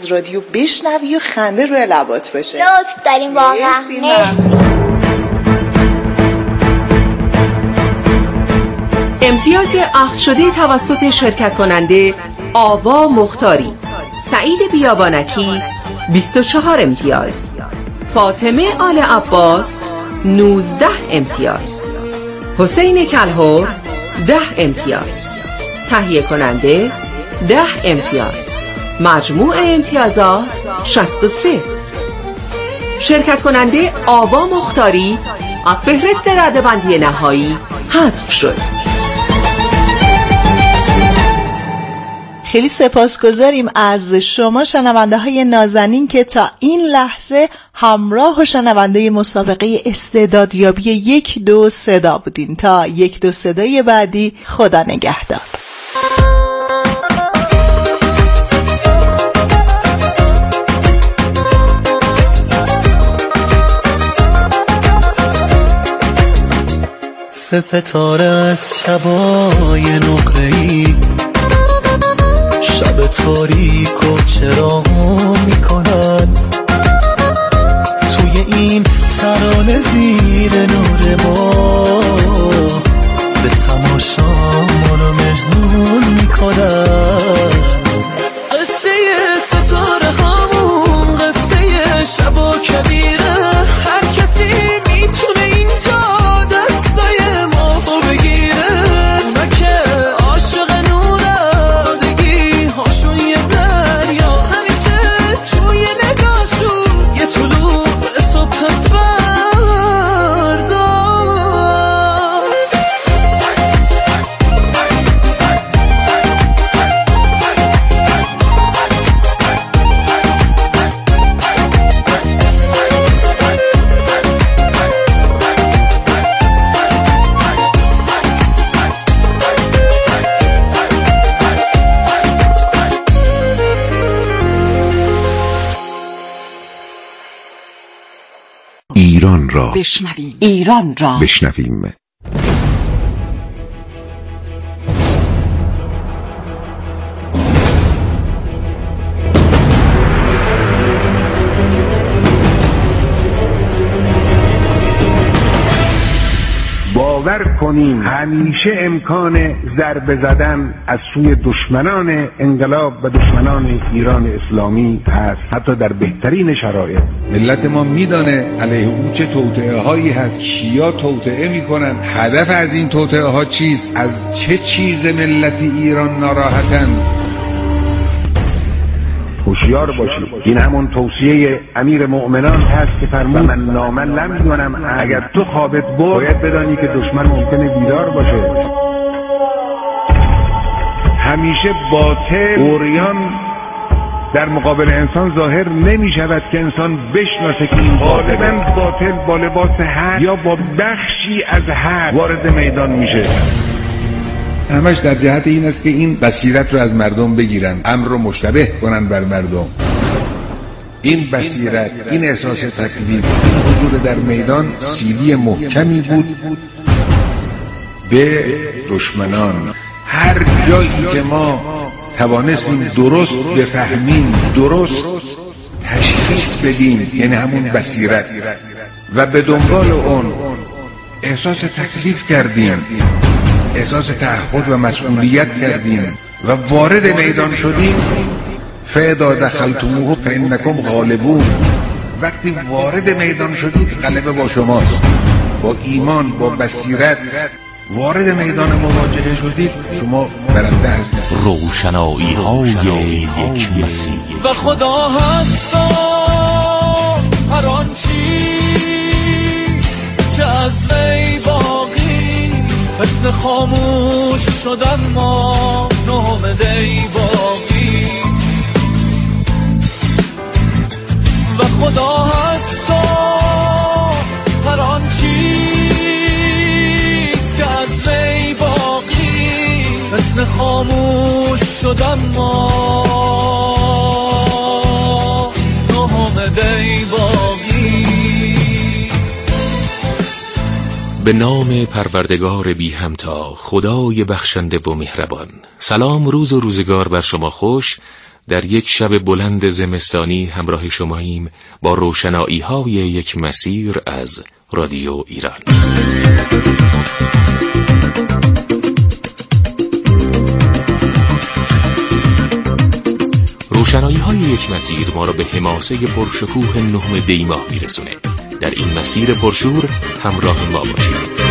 رادیو بشنوی و خنده روی لبات باشه. لطف داریم واقعا. مرسی. امتیاز اخذ شده توسط شرکت کننده آوا مختاری، سعید بیابانکی 24 امتیاز، فاطمه آل عباس 19 امتیاز، حسین کلهور 10 امتیاز، تهیه کننده 10 امتیاز، مجموع امتیازات 63. شرکت کننده آوا مختاری از فهرست رده‌بندی نهایی حذف شد. خیلی سپاسگزاریم از شما شنونده های نازنین که تا این لحظه همراه و شنونده مسابقه استعدادیابی 1-2 صدا بودین. تا 1-2 صدای بعدی، خدا نگهدار. سه ستاره از شبای نقره‌ای شب تاریک و چرا میکنن توی این ترانه زیر نور ما به تماشا ما رو مهمون میکنن. قصه ستاره همون قصه شب و کبیره، هر کسی میتونه اینجا دستای ما بگیره. اونا که عاشق نوره سادگی هاشون یه دریا، همیشه توی نگاهشون یه طلوع صبح فردا. ایران را بشنویم. ایران را بشنویم. باور کنیم همیشه امکان ضربه زدن از سوی دشمنان انقلاب و دشمنان ایران اسلامی هست، حتی در بهترین شرایط. ملت ما میدانه علیه او چه توطئه هایی هست، کیا توطئه میکنن، هدف از این توطئه ها چیست، از چه چیز ملت ایران ناراحتن. هوشیار باشید. این همون توصیه امیر مؤمنان هست که فرمود من نامن لم یونم، اگر تو خوابت برد باید بدانی که دشمن ممکنه بیدار باشه. همیشه باطل اوریان در مقابل انسان ظاهر نمی شود که انسان بشناسه که این غالباً باطل با لباس حق یا با بخشی از حق وارد میدان میشه. همش در جهت این است که این بصیرت رو از مردم بگیرن، امر رو مشتبه کنن بر مردم. این بصیرت، این احساس تکلیف، حضور در میدان سیلی محکمی بود به دشمنان. هر جایی که ما توانستیم درست بفهمیم، درست تشخیص بدیم، یعنی همون بصیرت، و به دنبال اون احساس تکلیف کردیم، احساس تعهد و مسئولیت کردیم و وارد میدان شدیم. فاذا دخلتموه فانکم غالبون. وقتی وارد میدان شدید غلبه با شماست. با ایمان، با بصیرت وارد میدان مواجهه شدید، شما برنده هستید. روشنایی های یک مسیح و خدا هستا هر آن چیز که از وی باقی فتن خاموش شدن ما نامده باقی و خدا هستا هر آن چیز که از وی باقی فتن خاموش شدن ما نامده باقی. به نام پروردگار بی همتا، خدای بخشنده و مهربان. سلام، روز و روزگار بر شما خوش در یک شب بلند زمستانی همراه شماییم با روشنایی های یک مسیر از رادیو ایران. روشنایی های یک مسیر ما را به حماسه پرشکوه 9 دی ماه میرسونه. در این مسیر پرشور همراه ما باشید.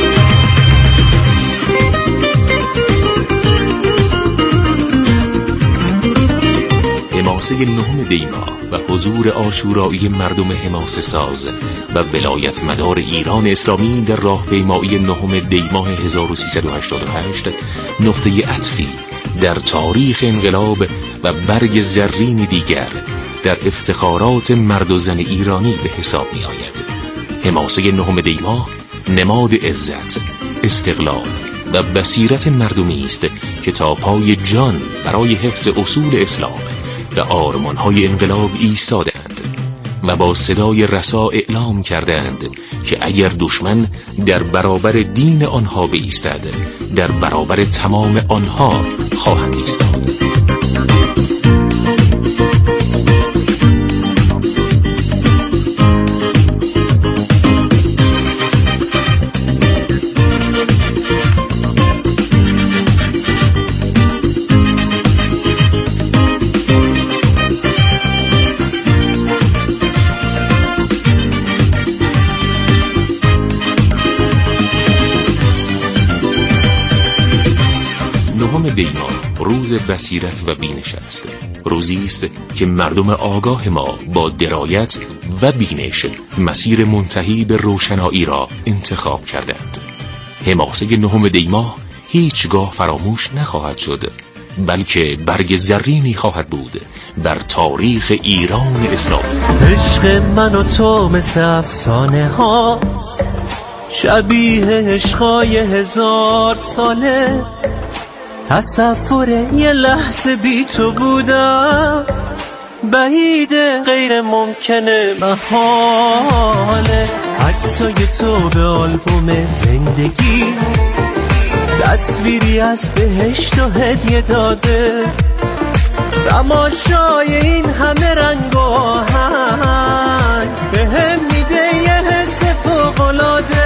حماسه 9 دی ماه و حضور عاشورایی مردم حماسه ساز و ولایت مدار ایران اسلامی در راهپیمایی 9 دی ماه 1388 نقطه عطفی در تاریخ انقلاب و برگ زرین دیگر در افتخارات مرد و زن ایرانی به حساب می آید. حماسه 9 دی ماه نماد عزت، استقلال و بصیرت مردمی است که تا پای جان برای حفظ اصول اسلام و آرمان‌های انقلاب ایستادند و با صدای رسا اعلام کردند که اگر دشمن در برابر دین آنها بایستد، در برابر تمام آنها خواهند ایستاد. دی ماه روز بصیرت و بینش است. روزی است که مردم آگاه ما با درایت و بینش مسیر منتهی به روشنایی را انتخاب کردند. حماسه 9 دی ماه هیچگاه فراموش نخواهد شد، بلکه برگ زرینی خواهد بود در تاریخ ایران اسلامی. عشق من و تو مثل افسانه هاست، شبیه عشقای 1000 ساله. تصور یه لحظه بی تو بودم بعیده، غیر ممکنه، محاله. عکسای تو به آلبوم زندگی تصویری از بهشت و هدیه داده. تماشای این همه رنگ و آهنگ بهم میده یه حس فوق‌العاده.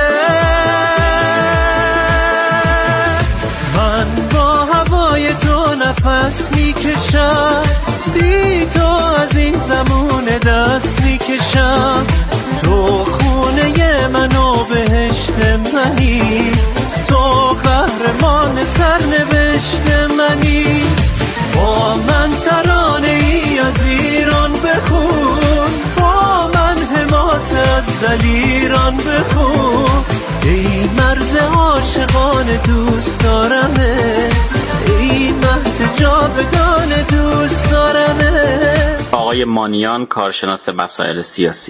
من با هوای تو نفس میکشم، بی تو از این زمونه دست میکشم. تو خونه من و بهشت منی، تو قهرمان سرنوشت منی. با من ترانه ای از ایران بخون، با من حماسه از دلیران بخون. ای مرز عاشقان دوست دارمه، ای مهد جاودان دوست دارمه. آقای مانیان، کارشناس مسائل سیاسی.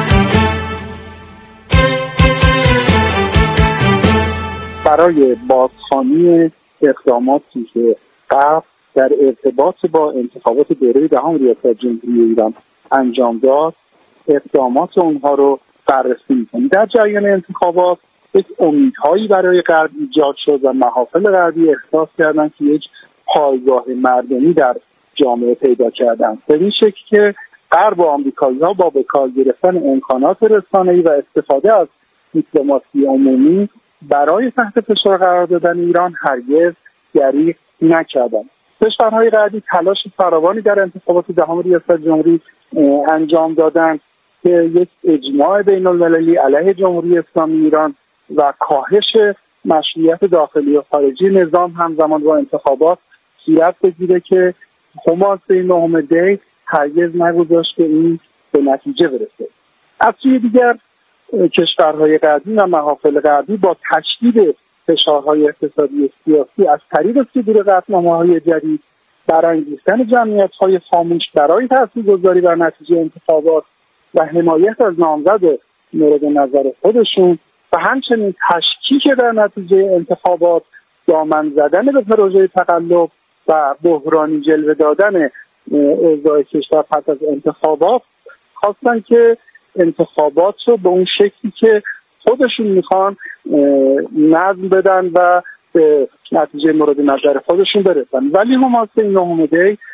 برای بازخوانی اقداماتی که غرب در ارتباط با انتخابات دوره دهم ریاست جمهوری ایران انجام داد، اقدامات اونها رو بررسی می‌کنیم. در جریان انتخابات یک امیدهایی برای غرب ایجاد شد و محافل غربی احساس کردند که یک پایگاه مردمی در جامعه پیدا کردند، به این شکل که غرب و آمریکایی‌ها با به کار گرفتن امکانات رسانه‌ای و استفاده از دیپلماسی عمومی برای تحت فشار قرار دادن ایران هرگز دریغ نکردند. کشورهای غربی تلاش فراوانی در انتخابات دهم ریاست جمهوری انجام دادند که یک اجماع بین‌المللی علیه جمهوری اسلامی ایران و کاهش مشروعیت داخلی و خارجی نظام همزمان با انتخابات صورت بگیره که حماسه 9 دی هرگز نگذاشت که این به نتیجه برسه. از سوی دیگر کشورهای غربی و محافل غربی با تشدید فشارهای اقتصادی و سیاسی از طریق صدور قطعنامه‌های جدید برانگیختن جمعیت‌های خاموش برای تاثیرگذاری بر نتیجه انتخابات و حمایت از نامزد مورد نظر خودشون و همچنین تشکیک در نتیجه انتخابات، دامن زدن به پروژه تقلب و بحرانی جلوه دادن اوضاع کشور پس از انتخابات خواستن که انتخابات رو به اون شکلی که خودشون میخوان نظم بدن و به نتیجه مورد نظر خودشون برسن. ولی حماسه 9 دی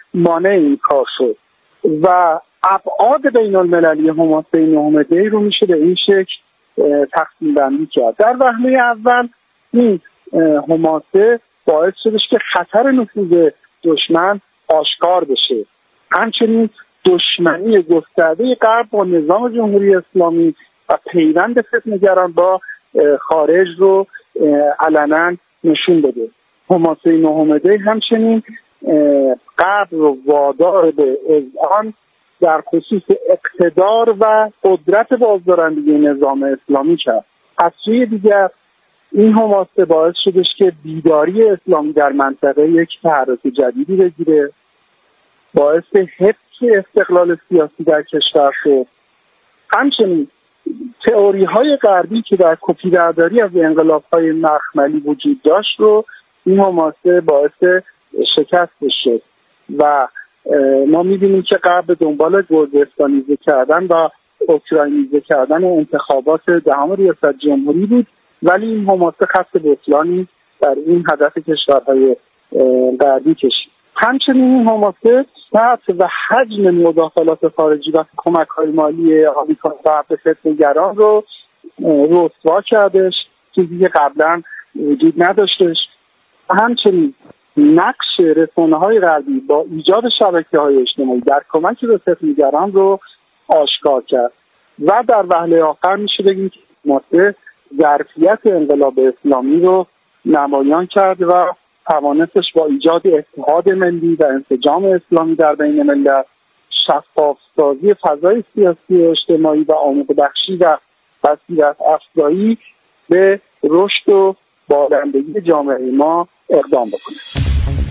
مانع این کار شد و ابعاد بین المللی حماسه 9 دی رو میشه به این شکل تقسیم بندی کرد. در وهله اول این حماسه باعث شدش که خطر نفوذ دشمن آشکار بشه. همچنین دشمنی گسترده غرب با نظام جمهوری اسلامی و پیوند فتنه‌گران با خارج رو علنا نشون بده. حماسه 9 دی همچنین غرب رو وادار به اذعان در خصوص اقتدار و قدرت بازدارندگی نظام اسلامی کرد. از سوی دیگر این حماسه باعث شدش که بیداری اسلامی در منطقه یک تحرک جدیدی بگیره، باعث حفظ استقلال سیاسی در کشور شد. همچنین تئوری های غربی که در کپی برداری از انقلاب های مخملی وجود داشت رو این حماسه باعث شکستش شد و ما می‌بینیم که غرب به دنبال گرجستانیزه کردن و اوکراینیزه کردن انتخابات دهم ریاست جمهوری بود، ولی این حماسه خط بطلانی در این هدف کشورهای غربی کشید. همچنین این حماسه سطح و حجم مداخلات خارجی و کمک‌های مالی آمریکا به فتنه‌گران رو رسوا کردش، چیزی که قبلا وجود نداشتش. همچنین نقش رسانه‌های غربی با ایجاد شبکه‌های اجتماعی در کمک به فتنه‌گران رو آشکار کرد و در وهله آخر میشه بگیم که حماسه ظرفیت انقلاب اسلامی رو نمایان کرد و توانستش با ایجاد اتحاد ملی و انسجام اسلامی در بین ملت، شفاف‌سازی فضای سیاسی و اجتماعی و آموزش بخشی و بصیرت افزایی به رشد و بالندگی جامعه ما اقدام بکنه.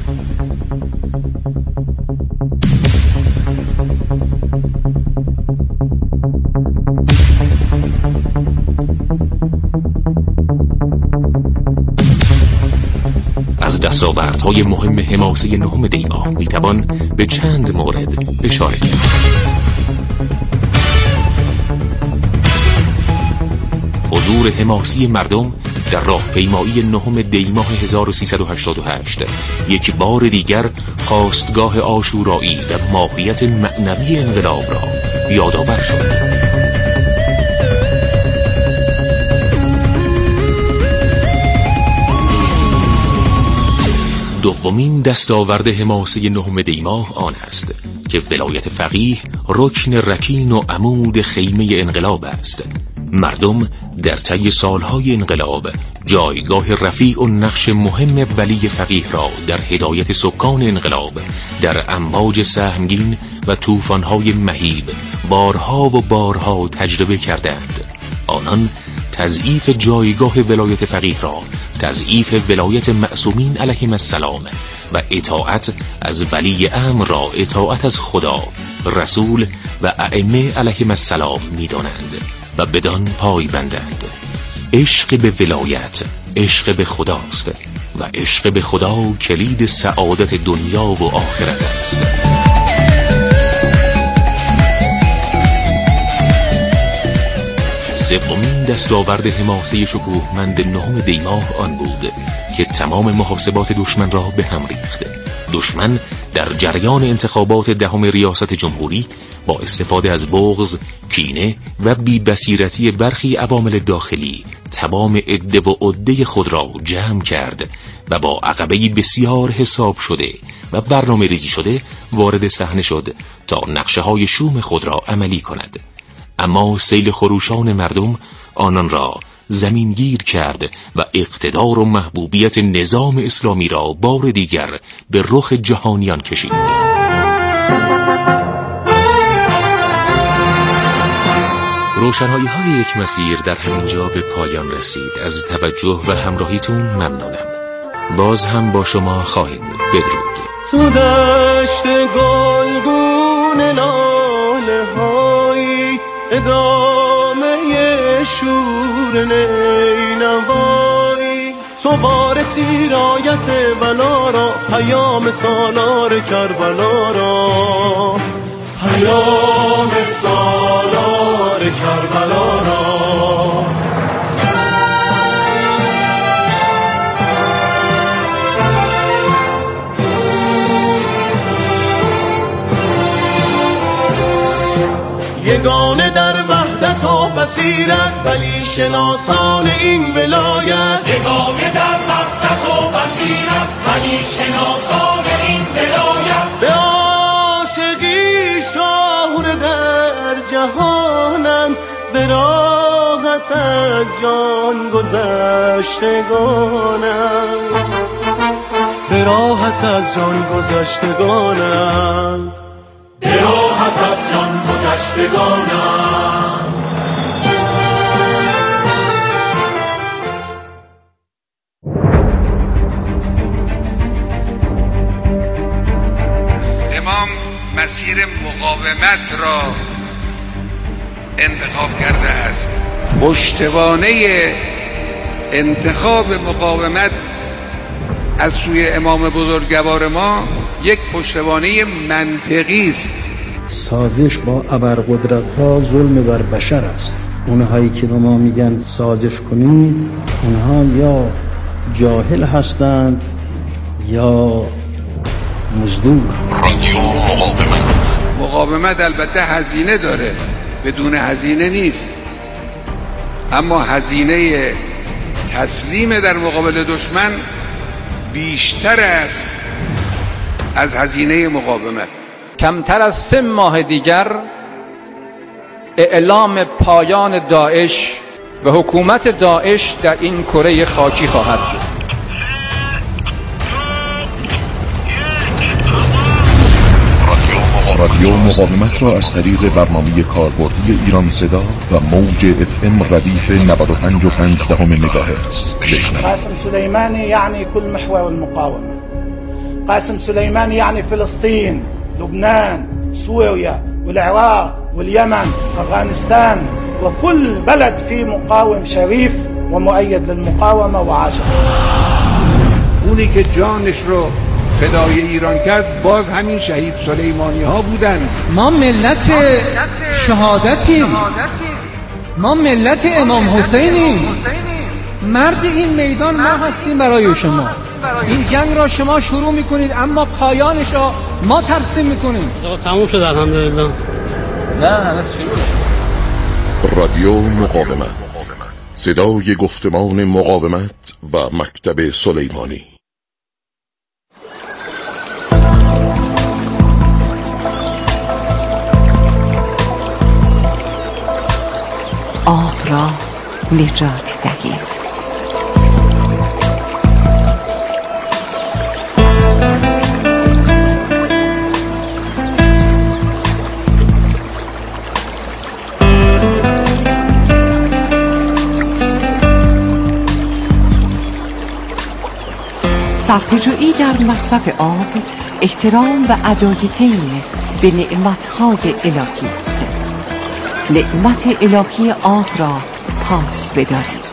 از دستاوردهای مهم حماسه 9 دی ماه میتوان به چند مورد اشاره کرد. حضور حماسی مردم در راهپیمایی 9 دی ماه 1388 یک بار دیگر خواستگاه عاشورایی و ماهیت معنوی انقلاب را یادآور شد. دومین دستاورد حماسه 9 دی ماه آن است که ولایت فقیه رکن رکین و عمود خیمه انقلاب است. مردم در طی سالهای انقلاب جایگاه رفیع و نقش مهم ولی فقیه را در هدایت سکان انقلاب در امواج سهمگین و طوفان‌های مهیب بارها و بارها تجربه کردند. آنان تضعیف جایگاه ولایت فقیه را تضعیف ولایت معصومین علیهم السلام و اطاعت از ولی امر را اطاعت از خدا، رسول و ائمه علیهم السلام می‌دانند و بدان پای بندند. عشق به ولایت عشق به خداست و عشق به خدا کلید سعادت دنیا و آخرت است. سومین دستاورد حماسه شکوهمند 9 دی ماه آن بود که تمام محاسبات دشمن را به هم ریخت. دشمن در جریان انتخابات دهم ریاست جمهوری با استفاده از بغض، کینه و بی‌بصیرتی برخی عوامل داخلی تمام عده و عده خود را جمع کرد و با عقبه‌ای بسیار حساب شده و برنامه ریزی شده وارد صحنه شد تا نقشه‌های شوم خود را عملی کند. اما سیل خروشان مردم آنان را زمینگیر کرد و اقتدار و محبوبیت نظام اسلامی را بار دیگر به رخ جهانیان کشید. روشنایی‌های یک مسیر در همینجا به پایان رسید. از توجه و همراهیتون ممنونم. باز هم با شما خواهیم بود. بدرود. تو دشت گلگون لاله های ادامه شور نینوایی، تو وارثی رایت ولا را، پیام سالار کربلا را، پیام سالار کربلا را. یگانه در وحدت و بصیرت ولی شناسان این ولایت، یگانه در وحدت و بصیرت ولی شناسان این ولایت، به عاشقی شهره در جهانند، به راحت از جان گذشتگانند، به راحت از جان گذشتگانند، به راحت از جان گذشتگانند. امام مسیر مقاومت را انتخاب کرده است. پشتوانه انتخاب مقاومت از سوی امام بزرگوار ما یک پشتوانه منطقی است. سازش با ابرقدرت‌ها ظلم بر بشر است. اونهایی که به ما میگن سازش کنید، اونها یا جاهل هستند یا مزدور. مقاومت البته هزینه داره، بدون هزینه نیست، اما هزینه تسلیم در مقابل دشمن بیشتر است از هزینه مقاومت. کمتر از 3 ماه دیگر اعلام پایان داعش و حکومت داعش در این کره خاکی خواهد بود. رادیو مقاومت را از طریق برنامه کاربردی ایران صدا و موج FM ردیف 95.5 مگاهرتز بشنوید. قاسم سليماني يعني كل محور المقاومة. قاسم سليماني يعني فلسطين، لبنان، سوريا والعراق واليمن وأفغانستان وكل بلد فيه مقاوم شريف ومؤيد للمقاومة وعاشق. اونی که جانش رو فدای ایران کرد باز همین شهید سلیمانی ها بودن. ما ملت شهادتیم، ما ملت امام حسینیم، مرد این میدان ما هستیم برای شما. این جنگ را شما شروع میکنید اما پایانش را ما ترسیم میکنیم. تموم شد الحمدلله. نه هنوز شروع. رادیو مقاومت، صدای گفتمان مقاومت و مکتب سلیمانی. آب را نجات دهید. صرفه‌جویی در مصرف آب احترام و ادای دین به نعمت‌های الهی است. نعمت الهی آب را پاس بدارید.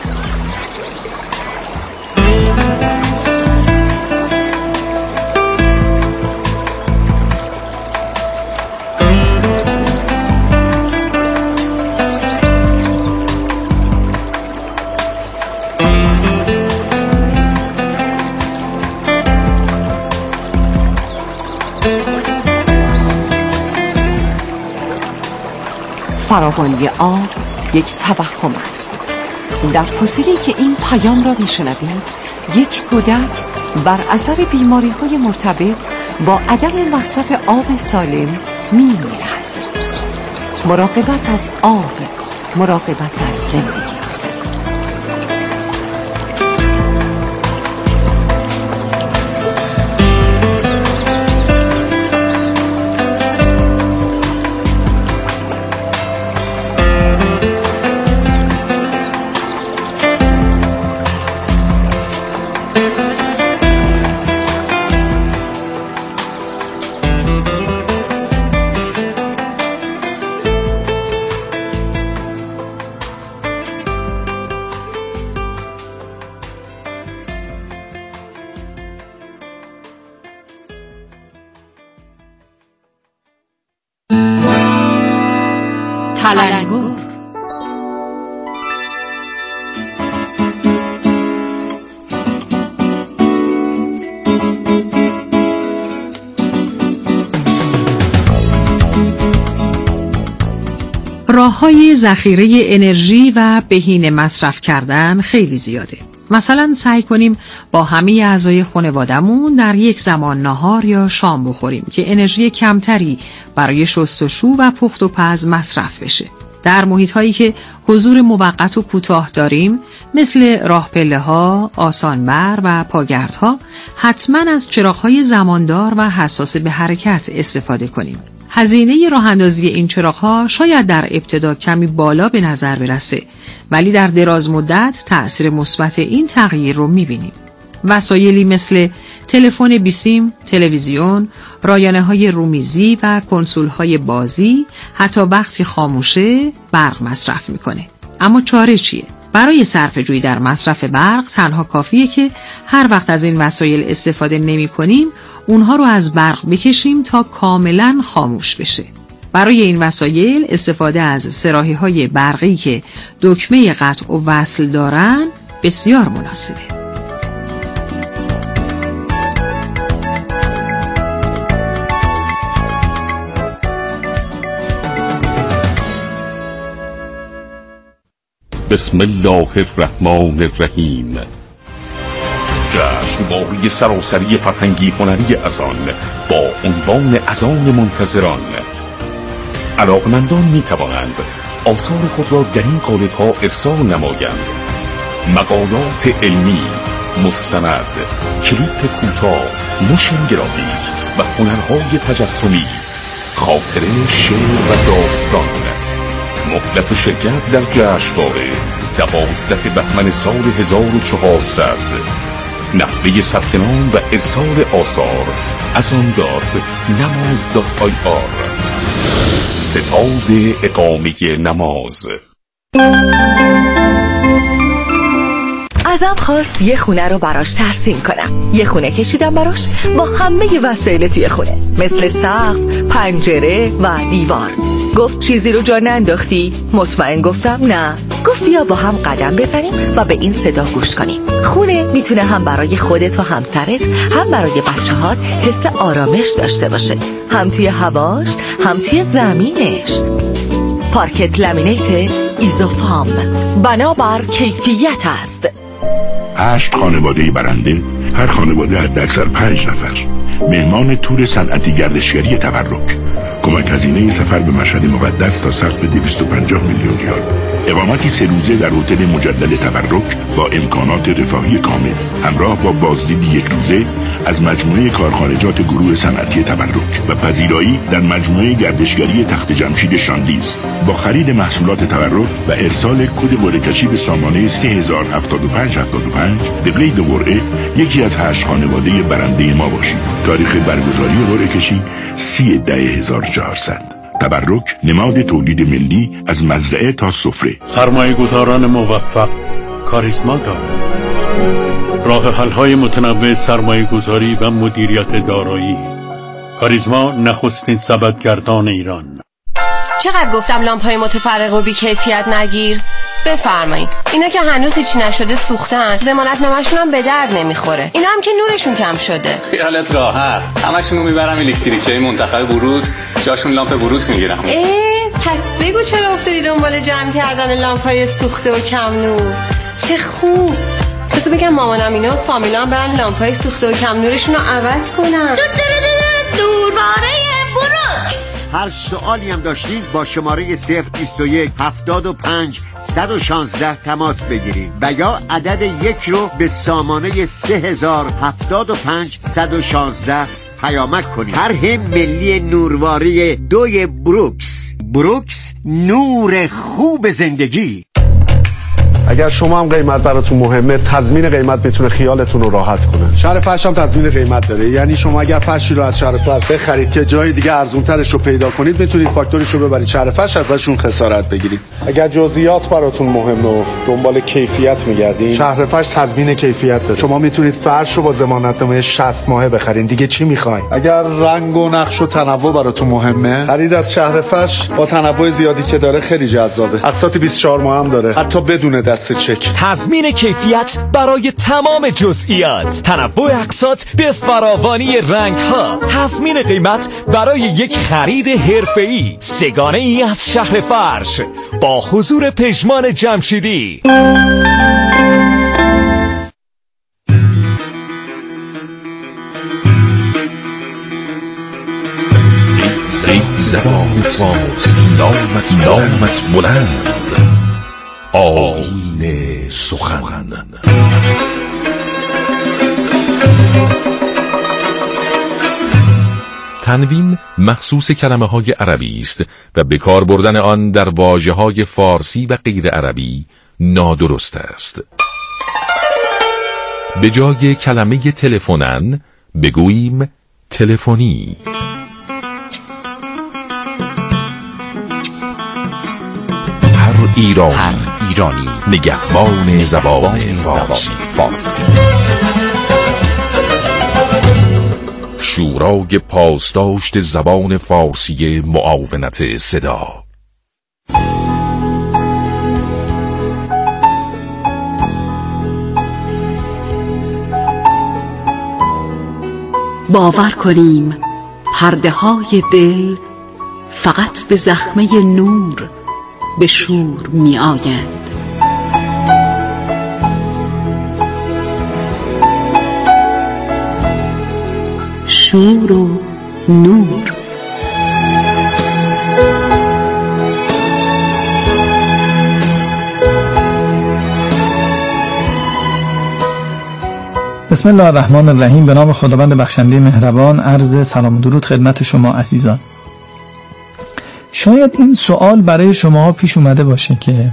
فراوانی آب یک توهم است. در فاصله که این پیام را میشنوید، یک کودک بر اثر بیماری‌های مرتبط با عدم مصرف آب سالم می‌میرد. مراقبت از آب، مراقبت از زندگی است. تلنگر راه‌های ذخیره انرژی و بهینه مصرف کردن خیلی زیاده. مثلا سعی کنیم با همه اعضای خانواده‌مون در یک زمان نهار یا شام بخوریم که انرژی کمتری برای شستشو و پخت و پز مصرف بشه. در محیط‌هایی که حضور موقت و کوتاه داریم مثل راه پله‌ها، آسانبر و پاگردها حتما از چراغ‌های زماندار و حساس به حرکت استفاده کنیم. هزینه راه اندازی این چراغ‌ها شاید در ابتدا کمی بالا به نظر برسه، ولی در دراز مدت تأثیر مثبت این تغییر رو می‌بینیم. وسایلی مثل تلفن بیسیم، تلویزیون، رایانه‌های رومیزی و کنسول‌های بازی حتی وقتی خاموشه برق مصرف می‌کنه. اما چاره چیه؟ برای صرفه‌جویی در مصرف برق تنها کافیه که هر وقت از این وسایل استفاده نمی‌کنیم اونها رو از برق بکشیم تا کاملا خاموش بشه. برای این وسایل استفاده از صراحی‌های برقی که دکمه قطع و وصل دارن بسیار مناسبه. بسم الله الرحمن الرحیم. جشنواره سراسری فرهنگی هنری اذان با عنوان اذان منتظران. علاقمندان می توانند آثار خود را در این قالب‌ها ارسال نمایند: مقالات علمی، مستند، کلیپ کوتاه، موشن گرافیک و هنرهای تجسمی، خاطره، شعر و داستان. مهلت شرکت در جشنواره 12 بهمن سال 1400. نحوه ثبت نام و ارسال آثار azan.namaz.ir. ستاد اقامه نماز. ازم خواست یه خونه رو براش ترسیم کنم. یه خونه کشیدم براش با همه وسایل توی خونه، مثل سقف، پنجره و دیوار. گفت چیزی رو جا ننداختی؟ مطمئن گفتم نه. گفت بیا با هم قدم بزنیم و به این صدا گوش کنیم. خونه میتونه هم برای خودت و همسرت، هم برای بچه‌هات حس آرامش داشته باشه، هم توی هواش، هم توی زمینش. پارکت لامینیت ایزوفام، بنابر کیفیت است. 8 خانواده برنده، هر خانواده حداکثر 5 نفر. مهمان تور صنعتی گردشگری تبرک. کمک هزینه سفر به مشهد مقدس تا سقف 250 میلیون ریال. اقامتی 3 روزه در هتل مجدد تبرک با امکانات رفاهی کامل، همراه با بازدید 1 روزه از مجموعه کارخانجات گروه صنعتی تبرک و پذیرایی در مجموعه گردشگری تخت جمشید شاندیز. با خرید محصولات تبرک و ارسال کد قرعه‌کشی به سامانه 307575 به قید قرعه یکی از 8 خانواده برنده ما باشید. تاریخ برگزاری قرعه‌کشی 30/10/1400. تبرک نماد تولید ملی از مزرعه تا سفره. سرمایه‌گذاران موفق کاریزما دارند. راه حل‌های متنوع سرمایه‌گذاری و مدیریت دارایی. کاریزما نخستین سبدگردان ایران. چقدر گفتم لامپ‌های متفرق و بی‌کیفیت نگیر؟ بفرمایید. اینا که هنوز هیچ نشده سوختن، ضمانتنامه‌شون هم به درد نمیخوره. اینا هم که نورشون کم شده. خیالت راحت. همشون رو میبرم الکتریکی منتخب بروکس، جاشون لامپ بروکس میگیرم. پس بگو چرا افتادی دنبال جمع کردن لامپ‌های سوخته و کم نور؟ چه خوب. بس بگم مامانم اینا فامیلام برن لامپ‌های سوخته و کم نورشون رو عوض کنن. دورواره بروکس. هر سوالی هم داشتین با شماره 021 75 116 تماس بگیرید و یا عدد 1 رو به سامانه 3075 116 پیامک کنید. طرح ملی نورواری 2 بروکس. بروکس، نور خوب زندگی. اگر شما هم قیمت براتون مهمه، تضمین قیمت میتونه خیالتون رو راحت کنه. شهر فرش هم تضمین قیمت داره، یعنی شما اگر فرشی رو از شهر فرش بخرید که جای دیگه ارزونترش رو پیدا کنید، میتونید فاکتورش رو ببرید شهر فرش، ازشون خسارت بگیرید. اگر جزئیات براتون مهمه و دنبال کیفیت میگردین، شهر فرش تضمین کیفیت داره. شما میتونید فرش رو با ضمانتنامه 60 ماهه بخرید. دیگه چی میخواین؟ اگر رنگ و نقش و تنوع براتون مهمه، خرید از شهر فرش با تنوع زیادی که داره خیلی جذابه. اقساط 24 ماه هم داره، حتی بدون دست چک. تضمین کیفیت برای تمام جزئیات، تنوع اقساط به فراوانی رنگ‌ها، تضمین قیمت برای یک خرید حرفه‌ای، سگانه ای از شهر فرش، با حضور پژمان جمشیدی. زبان فارسی نامت بلند، آیین سخن. تنوین مخصوص کلمه های عربی است و به کار بردن آن در واژه های فارسی و غیر عربی نادرست است. به جای کلمه تلفنن بگوییم تلفنی. هر ایرانی نگهبان زبان فارسی. شورای پاسداشت زبان فارسی معاونت صدا. باور کنیم پرده های دل فقط به زخمه نور به شور می آیند. شور و نور. بسم الله الرحمن الرحیم. به نام خداوند بخشنده مهربان. عرض سلام و درود خدمت شما عزیزان. شاید این سوال برای شما پیش اومده باشه که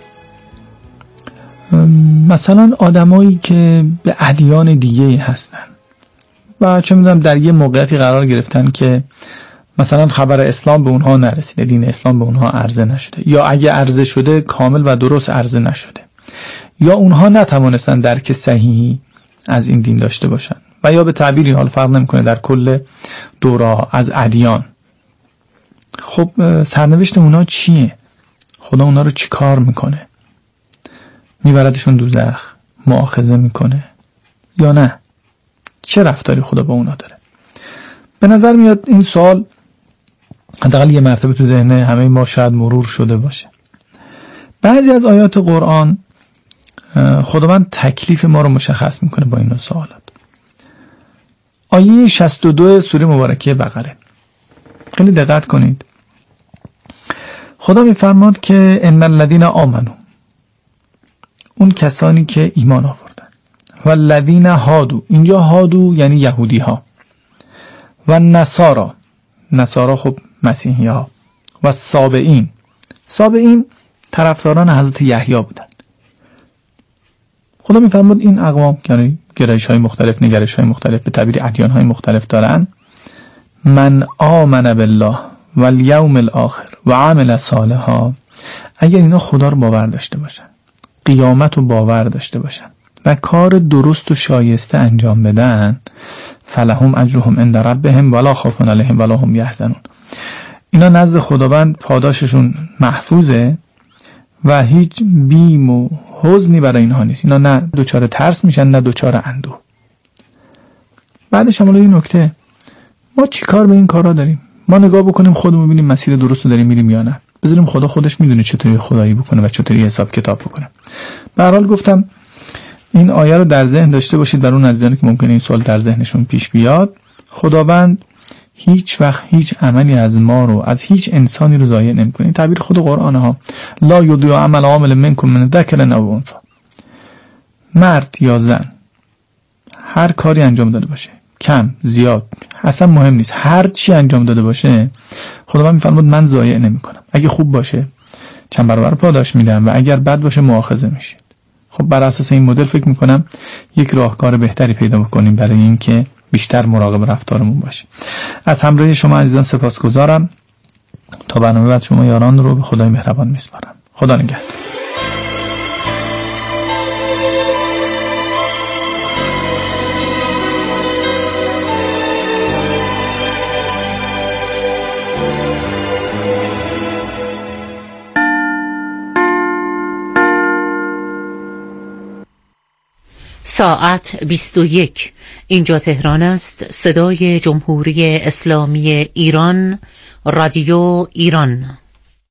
مثلا آدمایی که به ادیان دیگه هستن و چه میدونم در یه موقعیتی قرار گرفتن که مثلا خبر اسلام به اونها نرسیده، دین اسلام به اونها عرضه نشده، یا اگه عرضه شده کامل و درست عرضه نشده، یا اونها نتوانستن درک صحیحی از این دین داشته باشن، و یا به تعبیری حال فرق نمیکنه در کل دوره از ادیان. خب سرنوشت اونا چیه؟ خدا اونا رو چی کار میکنه؟ میبردشون دوزخ؟ مؤاخذه میکنه یا نه؟ چه رفتاری خدا با اونا داره؟ به نظر میاد این سوال حداقل یه مرتبه تو ذهن همه ما شاید مرور شده باشه. بعضی از آیات قرآن خداوند تکلیف ما رو مشخص میکنه با این سوالات. آیه 62 سوره مبارکه بقره، خیلی دقت کنید. خدا میفرماد که ان الذین آمنو، اون کسانی که ایمان آوردن، و الذین هادو، اینجا هادو یعنی یهودی ها، و نصارا، نصارا خب مسیحی ها، و سابعین، سابعین طرفداران حضرت یحیی بودن. خدا میفرماد این اقوام یعنی گرایش های مختلف، نگرش های مختلف، به تعبیر ادیان های مختلف دارن، من آمن بالله و الیوم الاخر و عمل صالحا، اگر اینا خدا رو باور داشته باشن، قیامت رو باور داشته باشن و کار درست و شایسته انجام بدن، فلهم اجرهم عند ربهم ولا خوف علیهم ولا هم یحزنون، اینا نزد خداوند پاداششون محفوظه و هیچ بیم و حزنی برای اینها نیست. اینا نه دوچار ترس میشن نه دوچار اندوه. بعدش هم این نکته، ما چی کار به این کارا داریم؟ ما نگاه بکنیم خودمون ببینیم مسیر درست رو داریم میریم یا نه. بذاریم خدا خودش میدونه چطوری خدایی بکنه و چطوری حساب کتاب بکنه. به هر حال گفتم این آیه رو در ذهن داشته باشید برای اون عزیزانی که ممکنه این سوال در ذهنشون پیش بیاد. خداوند هیچ وقت هیچ عملی از ما رو، از هیچ انسانی رو ضایع نمی‌کنه. تعبیر خود قرآن ها، لا یضیع عمل عامل منکم من ذکر او انثی، مرد یا زن هر کاری انجام داده باشه، کم زیاد اصلا مهم نیست، هر چی انجام داده باشه خداوند میفرماد من ضایع نمی‌کنم. اگه خوب باشه چند برابر پاداش میدم و اگر بد باشه مؤاخذه میشید. خب بر اساس این مدل فکر می‌کنم یک راهکار بهتری پیدا بکنیم برای اینکه بیشتر مراقب رفتارمون باشه. از همراهی شما عزیزان سپاسگزارم. تا برنامه بعد شما یاران رو به خدای مهربان میسپارم. خدا نگهدار. ساعت 21. اینجا تهران است. صدای جمهوری اسلامی ایران، رادیو ایران.